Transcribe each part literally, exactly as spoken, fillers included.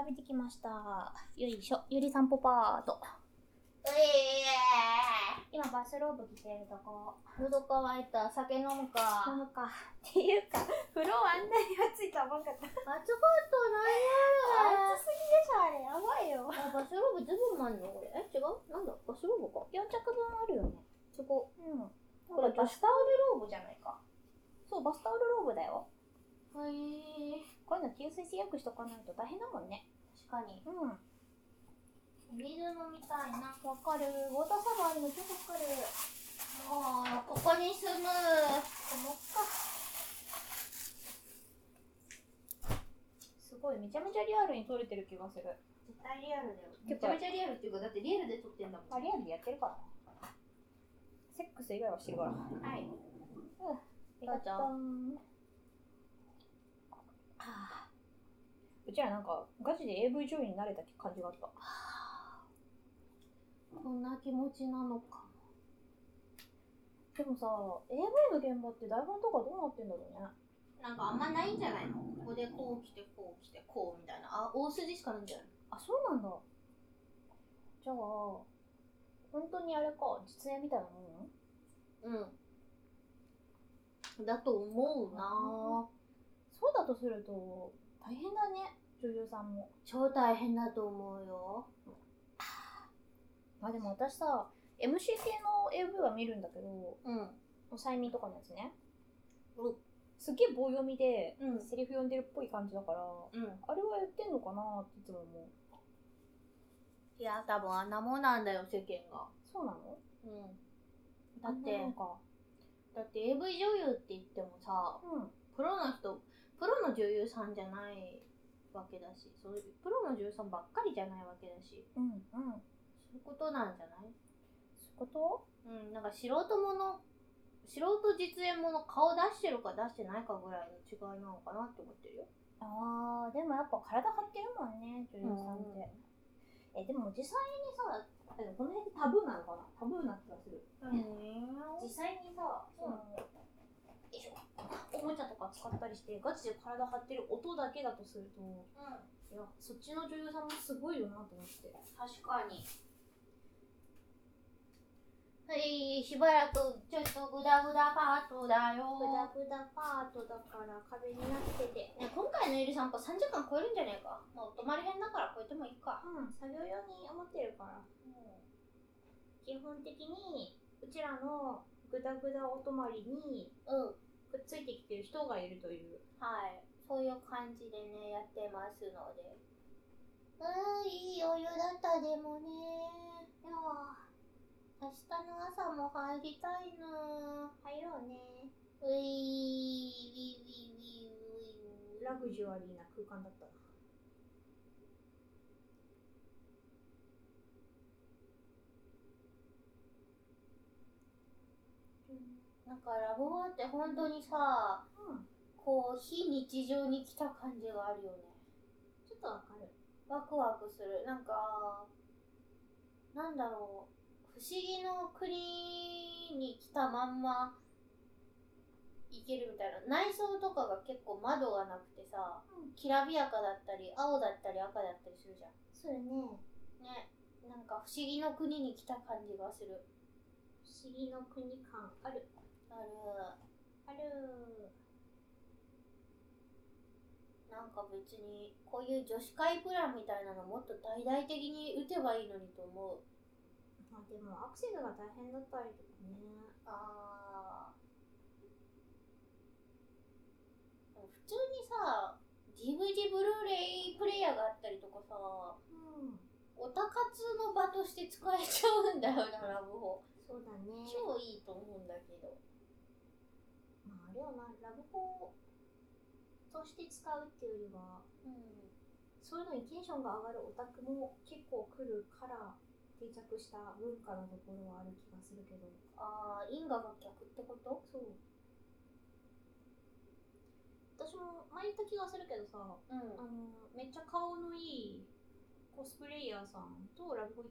べてきました。よいしょ、ゆり散歩パート。 え今バスローブ着てるとこ。 喉乾いた。酒飲むか。 飲むか。っていうか、風呂あんなに暑いと思わんかった。 暑かったな暑すぎでしょ、あれ。やばいよ。 あ、バスローブずぶんあんのこれ。え、違うなんだバスローブか。 よん着分あるよね。 そこ。 うん。 これバスタオルローブじゃないか。 そう、バスタオルローブだよ。 はい。 こういうの吸水性よくしとかないと大変だもんね。 確かに。 うん。 水飲みたいな。 わかる。ウォーターサーバーあるの超わかる。 もう、ここに住む。 思った。すごい、めちゃめちゃリアルに撮れてる気がする。 絶対リアルだよ。めちゃめちゃリアルっていうか、だってリアルで撮ってんだもん。 あ、リアルでやってるから。セックス以外はしてるから。 はい。 うん。 どうぞ。 はあ、うちらなんかガチで エーブイ 女優になれた感じがあった。 こんな気持ちなのか。 でもさ、エーブイ の現場って台本とかどうなってんだろうね。 なんかあんまないんじゃないの？ここでこう来てこう来てこうみたいな。あ、大筋しかないんじゃないの？ あ、そうなんだ。じゃあ本当にあれか、実演みたいなもの？うん。だと思うなぁ。 そうだとすると大変だね、女優さんも。 超大変だと思うよ。 あ、でも私さ、エムシー 系の エーブイ は見るんだけど、 うん。 催眠とかのやつね。 うん。 すげえ棒読みで、 うん、 セリフ読んでるっぽい感じだから、 うん、 あれはやってんのかなっていつも思う。 いや、多分あんなもんなんだよ、世間が。 そうなの？ うん。だって、 なんかだって エーブイ 女優って言ってもさ、 うん、 プロの人、プロの女優さんじゃないわけだし、そういうプロの女優さんばっかりじゃないわけだし、 うん、うん。 そういうことなんじゃない？ そういうこと？ うん、なんか素人もの、素人実演もの顔出してるか出してないかぐらいの違いなのかなって思ってるよ。 あー、でもやっぱ体張ってるもんね、女優さんって。うん、え、でも実際にさ、この辺ってタブーなのかな？タブーな気がする。 うん、 実際にさ、その、よいしょ、おもちゃとか使ったりしてガチで体張ってる音だけだとすると、うん、いや、そっちの女優さんもすごいよなと思って。 確かに。はい、しばらくちょっとグダグダパートだよ。 グダグダパートだから風になってて。 ね、今回のゆり散歩さんじかん超えるんじゃねえか。もう泊まり編だから超えてもいいか。 うん、作業用に思ってるから。うん、基本的にうちらのグダグダお泊まりにくっついてきてる人がいるという、 うん、はい、そういう感じでねやってますので。うん、いいお湯だったでもね。いや明日の朝も入りたいな。 入ろうね。 ういー、ウィウィウィウィウィ。 ラグジュアリーな空間だったな。 なんかラブホって本当にさ、うん、こう非日常に来た感じがあるよね。 ちょっとわかる。 ワクワクする。なんかなんだろう、不思議の国に来たまんま行けるみたいな。内装とかが結構窓がなくてさ、うん、きらびやかだったり青だったり赤だったりするじゃん。 そうよね。 ね、なんか不思議の国に来た感じがする。 不思議の国感ある。 ある。 ある。 なんか別にこういう女子会プランみたいなのもっと大々的に打てばいいのにと思う。 まあでもアクセスが大変だったりとかね。 ああ。普通にさ、ディーブイディー ブルーレイプレイヤーがあったりとかさ、うん、オタ活の場として使えちゃうんだよな、ラブホ。 そうだね。 超いいと思うんだけど。 まああれはな、ラブホとして使うっていうよりは、うん、そういうのにテンションが上がるオタクも結構来るから定着した文化のところはある気がするけど。 ああ、因果が逆ってこと？ そう。私も前言った気がするけどさ、うん、あのめっちゃ顔のいいコスプレイヤーさんとラブホ行って、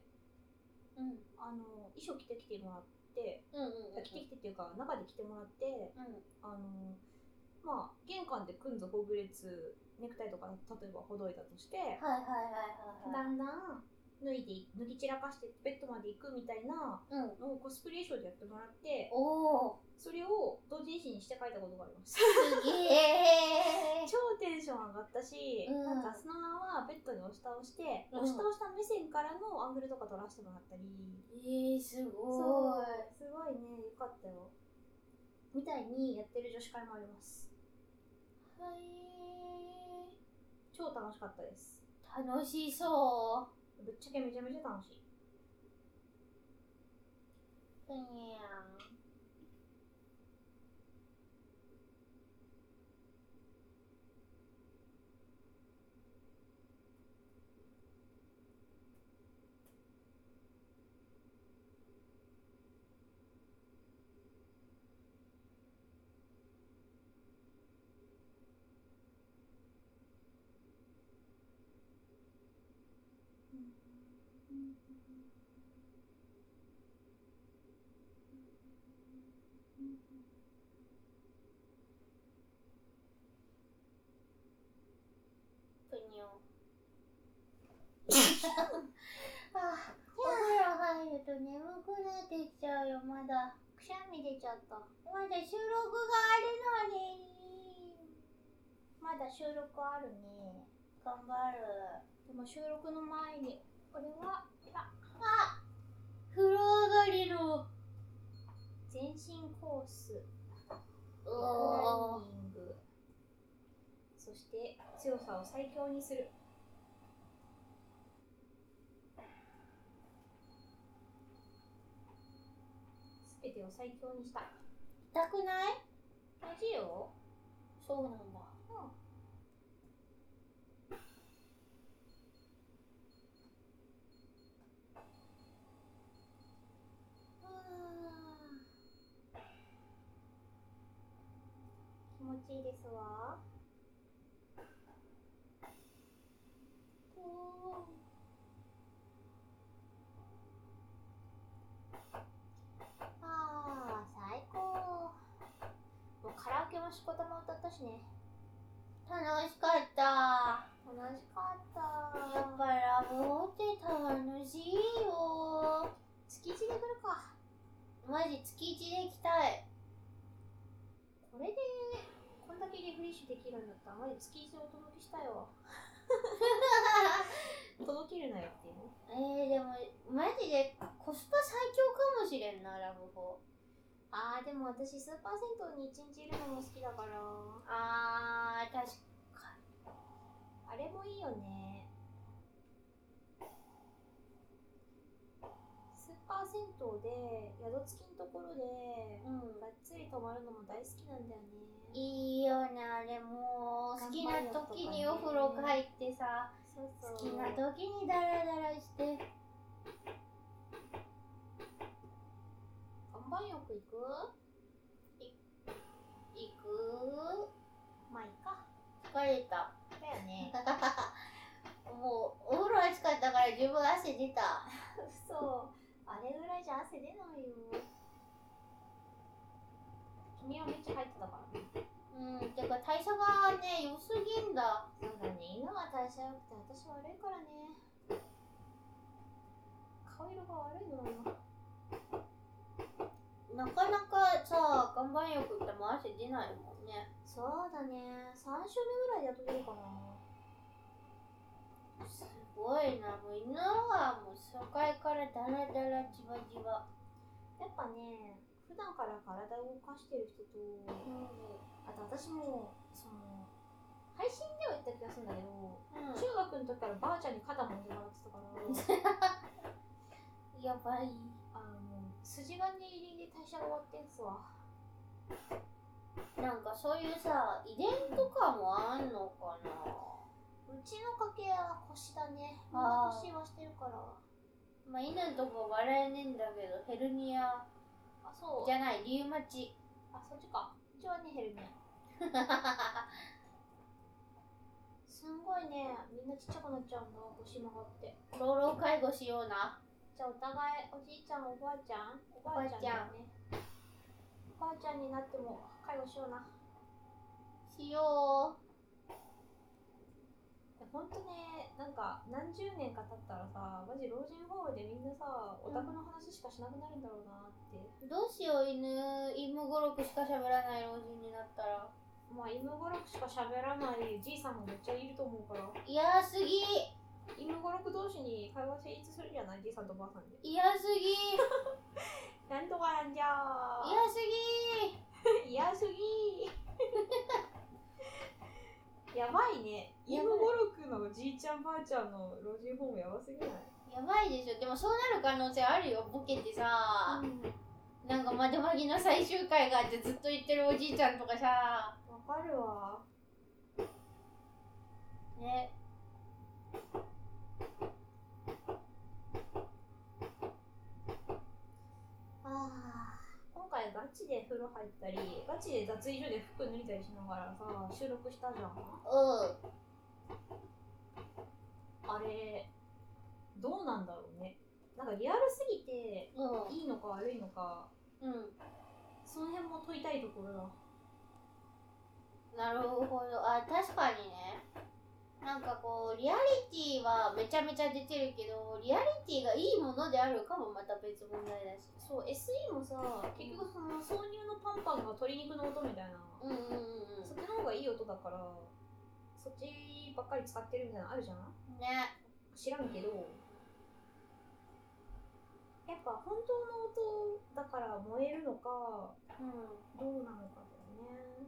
うん、あの衣装着てきてもらって、うんうんうんうん、着てきてっていうか中で着てもらって、うん、あのまあ玄関でくんずほぐれつネクタイとか例えばほどいたとして、 はいはいはいはいはい。 だんだん脱いで脱ぎ散らかしてベッドまで行くみたいなうん。 のをコスプレ衣装でやってもらって、 おお。 それを同人誌にして書いたことがあります。 すげえ。 超テンション上がったし、 うん、 なんかそのままベッドに押し倒して、 うん、 押し倒した目線からのアングルとか撮らせてもらったり、 えー、すごい。 すごいね、よかったよ。みたいにやってる女子会もあります。 はい。 超楽しかったです。 楽しそう。 ぶっちゃけめちゃめちゃ楽しい。 ふにゃん。ぷにょ。あ、お風呂入ると眠くなってきちゃうよ、まだ。 くしゃみ出ちゃった。 まだ収録があるのに。 まだ収録あるね。 頑張る。 でも収録の前に、これは、 あ、風呂上がりの全身コース、 おランニング、そして強さを最強にする。すべてを最強にした。 痛くない？ 大事よ。 そうなんだ。 うん。気持ちいいですわ。ああ、最高。もうカラオケもしこたま歌ったしね。 楽しかった。 楽しかった。 やっぱラブホって楽しいよ。 月一で来るか。 マジ月一で行きたい。 これでこんだけリフレッシュできるんだったらマジ月一でお届けしたいわ。届けるなよっていうね。 えー、でもマジでコスパ最強かもしれんな、ラブホ。 あーでも私スーパー銭湯に一日いるのも好きだから。 あー、確かに。 あれもいいよね。スーパー銭湯で宿付きのところで、 うん、 がっつり泊まるのも大好きなんだよね。 いいよね、あれもう好きな時にお風呂入ってさ、 そうそう、 好きな時にダラダラして。 岩盤浴行く？ い行く？ まあいいか。 疲れた。 だよね。 もうお風呂暑かったから十分汗出た。 そう、あれぐらいじゃ汗出ないよ。君はめっちゃ入ってたからね。 うん、てか代謝がね、良すぎんだ。 そうだね、犬は代謝良くて私悪いからね。顔色が悪いのよ。 なかなかさ、岩盤浴っても汗出ないもんね。 そうだね、さん週目ぐらいでやっと出るかな。 すごいな、もう犬はもう初回からダラダラじわじわ。 やっぱね、普段から体を動かしてる人と、うん、あと私もその配信では言った気がするんだけど、うん、中学の時からばあちゃんに肩もんでもらってたからやばい。 あの筋金入りで代謝が終わってんすわ。 なんかそういうさ、遺伝とかもあんのかな。 うちの家系は腰だね。みんな腰はしてるから。 まあ犬とか笑えねえんだけど、ヘルニア。 あ、そうじゃない、リウマチ。 あ、そっちか。うちはね、ヘルニア。すんごいね、みんなちっちゃくなっちゃうんだ、腰曲がって。 老老介護しような。 じゃあお互い、おじいちゃん、おばあちゃんおばあちゃんだよね。おばあちゃんになっても介護しような。 しよほんとね、なんか何十年か経ったらさ、マジ老人ホームでみんなさ、オタクの話しかしなくなるんだろうなって。 う。どうしよう、犬、イム語録しか喋らない老人になったら。 まあ、イム語録しか喋らないじいさんもめっちゃいると思うから。 嫌すぎ。 イム語録同士に会話成立するじゃない、じいさんとばあさんで。 嫌すぎ。 なんとかなんじゃー。 嫌すぎ。 嫌すぎー。やばいね。イム語録のじいちゃんばあちゃんの老人ホームやばすぎない？ やばいでしょ。でもそうなる可能性あるよ。ボケてさ、 うん、 なんか窓マギの最終回があってずっと言ってるおじいちゃんとかさ。 わかるわ。 ね。 あー、今回ガチで風呂入ったり、ガチで脱衣所で服脱いだりしながらさ、収録したじゃん。 うん。 あれ、どうなんだろうね。なんかリアルすぎて、 うん。 いいのか悪いのか、 うん。 その辺も問いたいところだ。 なるほど。あ、確かにね。なんかこうリアリティはめちゃめちゃ出てるけど、リアリティがいいものであるかもまた別問題だし。 そう、エスイー もさ、結局その挿入のパンパンが鶏肉の音みたいな、 うんうんうんうん。 そっちの方がいい音だから、そっちばっかり使ってるみたいなのあるじゃん。 ね。 知らんけど、やっぱ本当の音だから燃えるのか、 うん。 どうなのかだよね。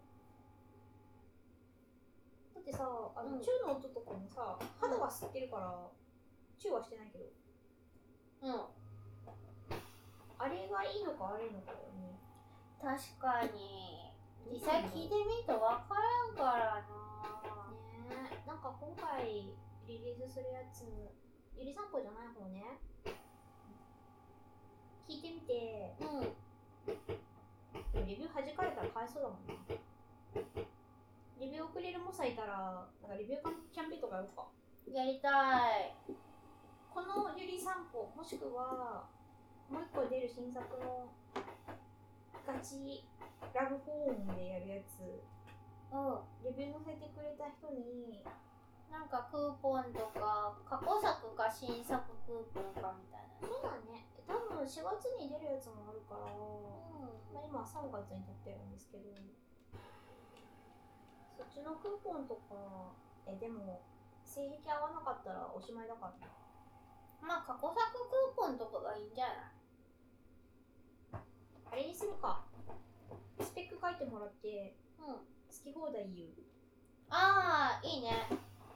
だってさ、あの、 うんチューの音とかもさ、肌は吸ってるから、チューはしてないけど、 うん。 あれがいいのか悪いのかだよね。 確かに。実際聞いてみるとわからんからな。 ねえ、なんか今回リリースするやつ、ゆり散歩じゃない方ね、聞いてみて、 うん。 レビュー弾かれたらかわいそうだもんな。レビュー送れる猛者いたら、なんかレビューキャンペーンとかやろうか。 やりたい。 このゆり散歩、もしくはもう一個出る新作のガチラブホームでやるやつ、 うん。 レビュー載せてくれた人に、 なんかクーポンとか、過去作か新作クーポンかみたいな。 そうだね、多分しがつに出るやつもあるから、 うん。 まあ、今さんがつに撮ってるんですけど、そっちのクーポンとか、え、でも性癖合わなかったらおしまいだからな。 まあ過去作クーポンとかがいいんじゃない？ あれにするか、スペック書いてもらってうん。 好き放題言う。 ああ、いいね。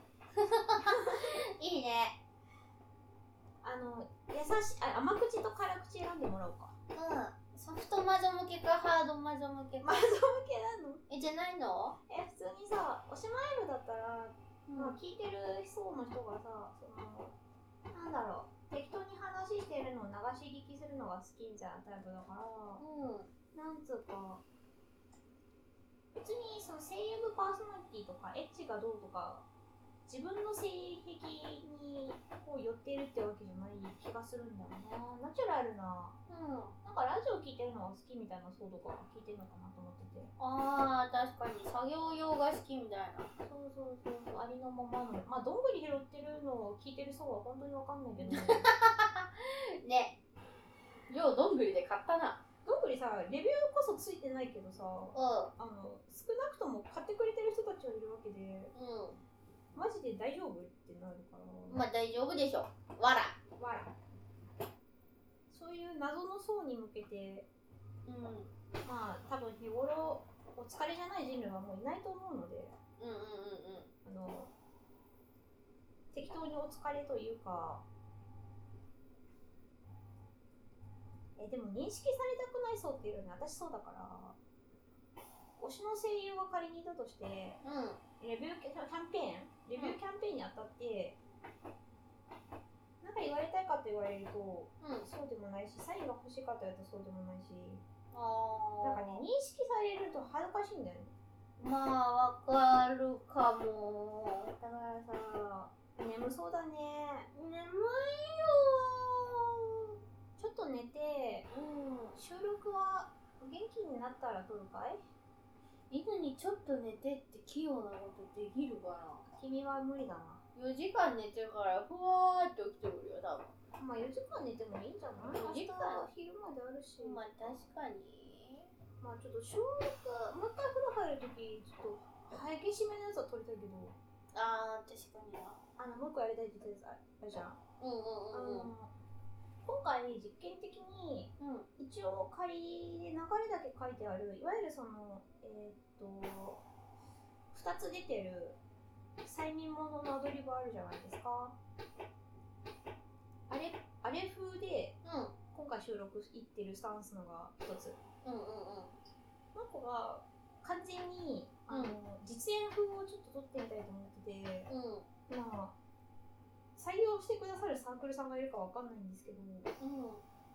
いいね。 あの、優しい、あ、甘口と辛口選んでもらおうか。 うん。ソフトマゾ向けかハードマゾ向けか。 マゾ向けなの？ え、じゃないの？ え、普通にさ、おしまい部だったら、 うん。 まあ、聞いてる層の人がさ、その、なんだろう、適当に話してるのを流し聞きするのが好きみたいなタイプだから、 うん。 なんつうか、別にその声優部パーソナリティとかエッチがどうとか、自分の性癖にこう寄っているってわけじゃない気がするんだよな。ナチュラルな、 うん。 なんかラジオ聞いてるのが好きみたいな層とか聞いてるのかなと思ってて。 ああ、確かに作業用が好きみたいな。 そうそうそうそう、ありのままの。まあ、どんぐり拾ってるのを聞いてる層は本当にわかんないけど。 ね。量どんぐりで買ったな。 どんぐりさ、レビューこそついてないけどさ、 うあの、少なくとも買ってくれてる人たちはいるわけで、 ん。うん。 マジで大丈夫ってなるから。 まあ大丈夫でしょ。わら。 わら。そういう謎の層に向けて、 うん。 まあ、多分日頃、お疲れじゃない人類はもういないと思うので、 うんうんうんうん。 あの、適当にお疲れというか、え、でも認識されたくない層っていうのに私そうだから、推しの声優が仮にいたとして、 うん。 レビューキャンペーンレビューキャンペーンにあたって、なんか言われたいかって言われると、 うん。 そうでもないし、サインが欲しいかと言われるとそうでもないし、 あなんかね、認識されると恥ずかしいんだよね。 まあわかるかも。 だからさ、眠そうだね。 眠いよちょっと寝て、 ー。うん。 収録は元気になったら撮るかい？ 犬にちょっと寝てって器用なことできるかな。 君は無理だな。 よじかん寝てからふわーって起きてくるよ多分。 まあよじかん寝てもいいんじゃない？ よじかん明日昼まであるし。 まあ確かに。 まあちょっと正月もう一回風呂入るときちょっと激しめのやつは撮りたいけど、 あー確かにな。 あのもう一個やりたいって言ってたやつあるじゃん。 うんうんうんうん。 あの今回実験的にうん一応仮で流れだけ書いてあるいわゆるそのえーっとふたつ出てる催眠もののアドリブあるじゃないですか。あれあれ風でうん今回収録いってるスタンスのが一つ。 うんうんうん。 もう一個が完全にあの、 うん実演風をちょっと撮ってみたいと思ってて、 うんまあ採用してくださるサークルさんがいるかわかんないんですけど、 うん。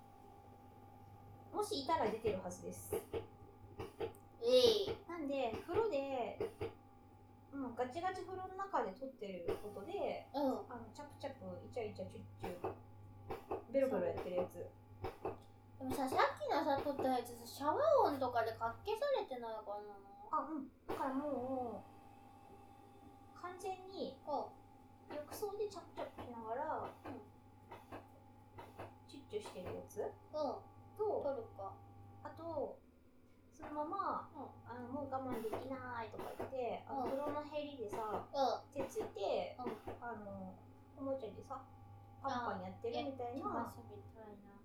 もしいたら出てるはずです。 えい。 なんで風呂で、うん、ガチガチ風呂の中で撮ってることで、 うん。 あのチャプチャプイチャイチャチュッチュベロベロやってるやつ。 でもさ、さっきのさ撮ったやつさ、シャワー音とかでかき消されてないかな。 あ、うん。だからもう完全にあ、 浴槽でチャプチャプしながら、 うんチュッチュしてるやつうん。 と、 撮るか。 あとそのまま、 うんあのもう我慢できないとか言って、あのうん風呂のへりでさうん。 手ついて、 うん。 あのおもちゃでさパンパンやってるみたいな。 マスみたいな。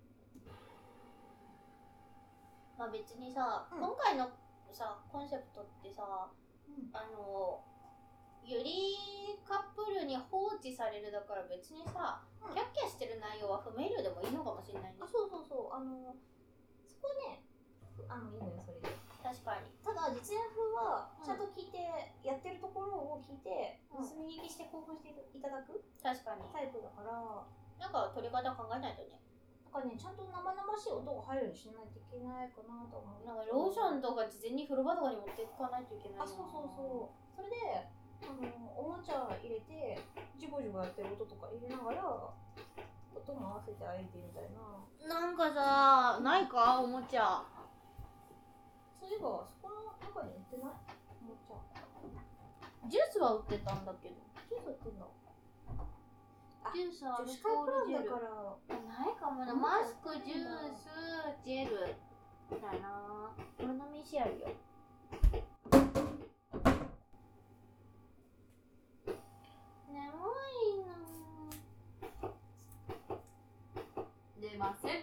まあ別にさ、 うん今回のさ、コンセプトってさ、 うんあの、ゆりカップルに放置されるだから別にさ、 うんキャッキャしてる内容は不明瞭でもいいのかもしれないねあ。そうそうそう、あのそこね、あのいいのよそれで。 確かに。 ただ実演風はうんちゃんと聞いて、やってるところを聞いて、 うん盗み聞きして興奮していただく確かに。 タイプだから、 なんか撮り方考えないとね。 なんかね、ちゃんと生々しい音が入るようにしないといけないかなと思う。 なんかローションとか事前に風呂場とかに持っていかないといけないな。 あ、そうそうそう。それで、あのおもちゃ入れて、ジュボジュボやってる音とか入れながら、音も合わせてあえてみたいな。 なんかさ、ないかおもちゃ。 そういえば、そこの中に売ってないおもちゃ。 ジュースは売ってたんだけど。 ジュース売ってんだ。あジュースは女子会プランだルから。 ないかもな。 うんマスク、ジュース、ジェルだな。これの飯あるよ。眠いな。出ません。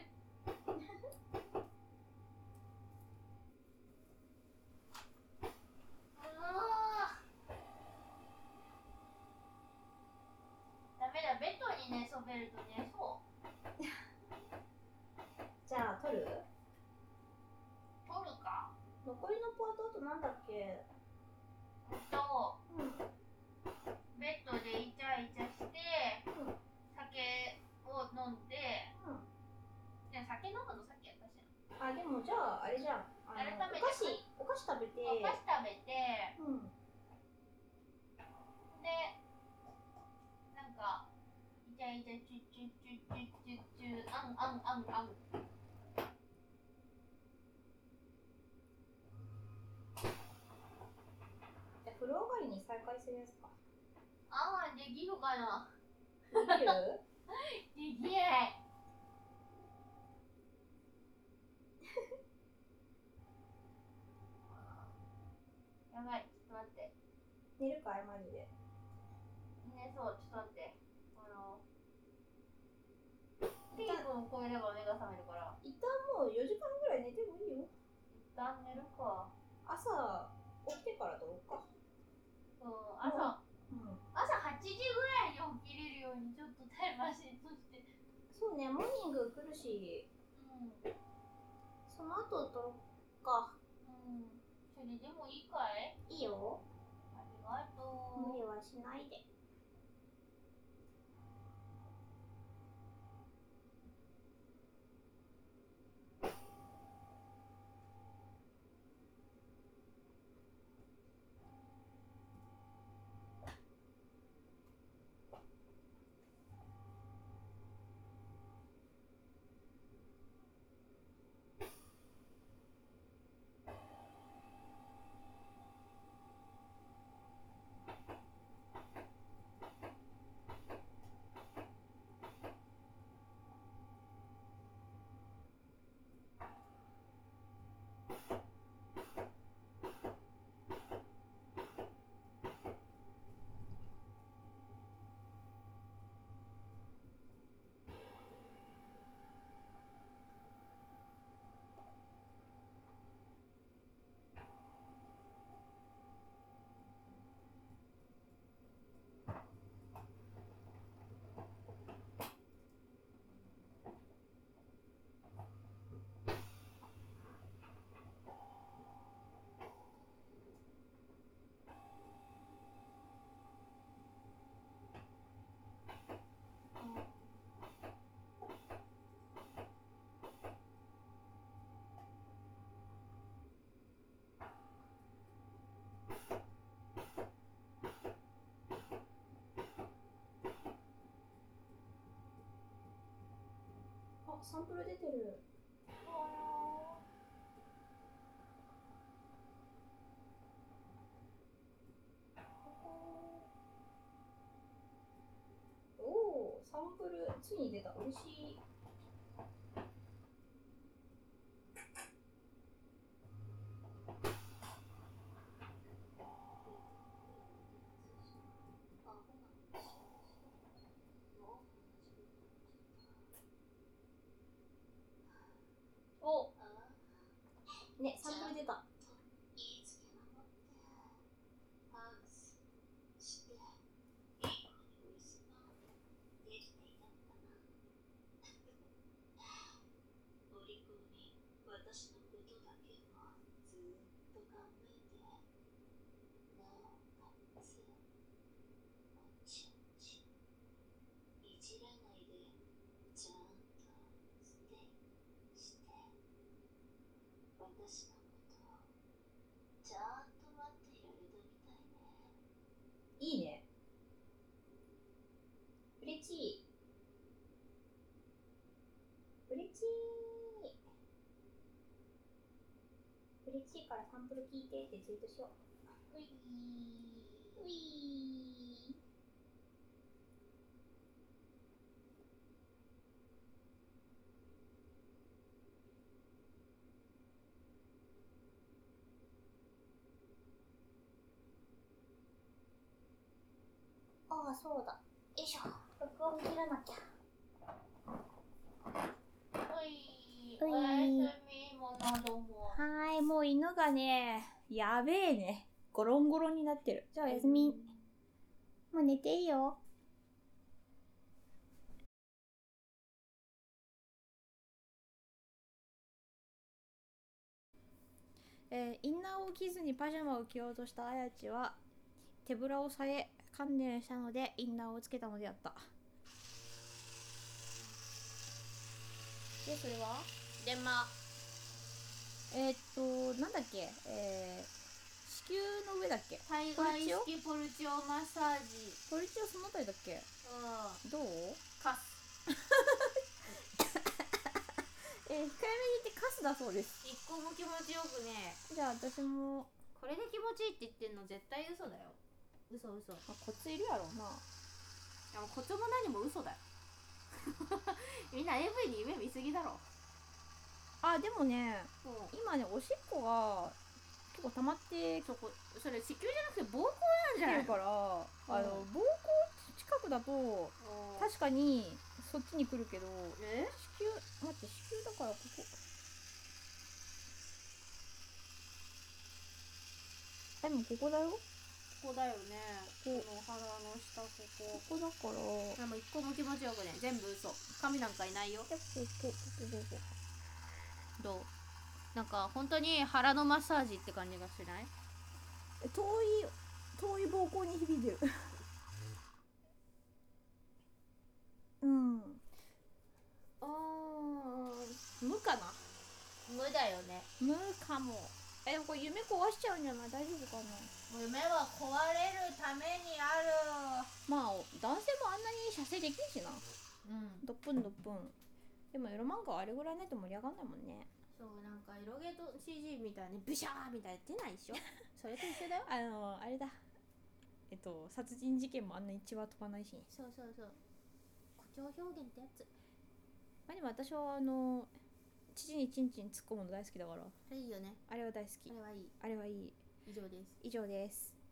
ダメだ、ベッドに寝そべると寝そう。 じゃあ、撮る？ 取るか。 残りのパートあとなんだっけ？ と、 うん。 ベッドでイチャイチャして、 うん。 酒を飲んで、 うん。 で酒飲むのさっきやったしあ、でもじゃあ、あれじゃん。あの改めてお菓子、お菓子食べて。 な。お菓子食べて、 うん。 で、なんか、イチャイチャチュチュチュチュチュチュ、あんあんあんあん。 じゃあ風呂上がりに再開するやつか。 ああ、できるかな。 できる？ できない。やばい、ちょっと待って。 寝るかいマジで。 ね、そう、ちょっと待って。あの、ピークを超えれば目が覚めるから。 一旦もうよじかんぐらい寝てもいいよ。 一旦寝るか。 朝起きてから撮ろうか。 うん、朝、 うん。 朝はちじぐらいに起きれるようにちょっとタイマーシートして。 そうね、モーニング来るし、 うん。 その後撮ろうか。 うん。それでもいいかい？ いいよ。 ありがとう。 無理はしないで。 サンプル出てる。おお、サンプルついに出た。嬉しい。おね、サンプル出た。いいね。うれちい。うれちい。うれちいからサンプル聞いてってツイートしよう。ういー。ういー。ああ、そうだ。よいしょ。録音切らなきゃ。 うい、 ういおやすみ、もなども。 はーい、もう犬がね、やべえね。ゴロンゴロンになってる。じゃあおやすみ。もう寝ていいよ。えーインナーを着ずにパジャマを着ようとしたあやちは手ぶらをさえ観念したのでインナーをつけたのであった。で、それはでま、 えー、っと、なんだっけ、えー、子宮の上だっけ。 体外式ポルチオマッサージ。 ポルチオそのあたりだっけ。 うん。 どう？ カス。 えー、控えめに言ってカスだそうです。 一個も気持ちよくね。 じゃあ私もこれで気持ちいいって言ってんの絶対嘘だよ。嘘嘘。 まあ、コツいるやろうな。 でもコツも何も嘘だよ。みんな エーブイ に夢見すぎだろ。 あ、でもね、 うん、 今ねおしっこが結構溜まってきそこそれ子宮じゃなくて膀胱なんじゃないの。 てるから、あのうん膀胱近くだと確かにそっちに来るけど、 え子宮待って、子宮だからここ、でもここだよ。 ここだよね。 こここの腹の下ここ。 ここだから。 でも一個も気持ちよくね。全部嘘。神なんかいないよ。 でここここここどう？なんか本当に腹のマッサージって感じがしない？ 遠い遠い膀胱に響いてる。うん。 あー、無かな。無だよね。 無かも。え、これ夢壊しちゃうんじゃない？大丈夫かな。 夢は壊れるためにある。 まあ男性もあんなに射精できんしな。 うん。 どっぷんどっぷん。でもエロ漫画はあれぐらいないと盛り上がんないもんね。 そう、なんかエロゲート シージー みたいにブシャーみたいに出ないでしょ。それと一緒だよ。 あのあれだ、えっと殺人事件もあんなに血は飛ばないし。 そうそうそう。誇張表現ってやつ。 まあでも私はあの父にチンチン突っ込むの大好きだから。 あれいいよね。 あれは大好き。 あれはいい。 あれはいい。 以上です。 以上です。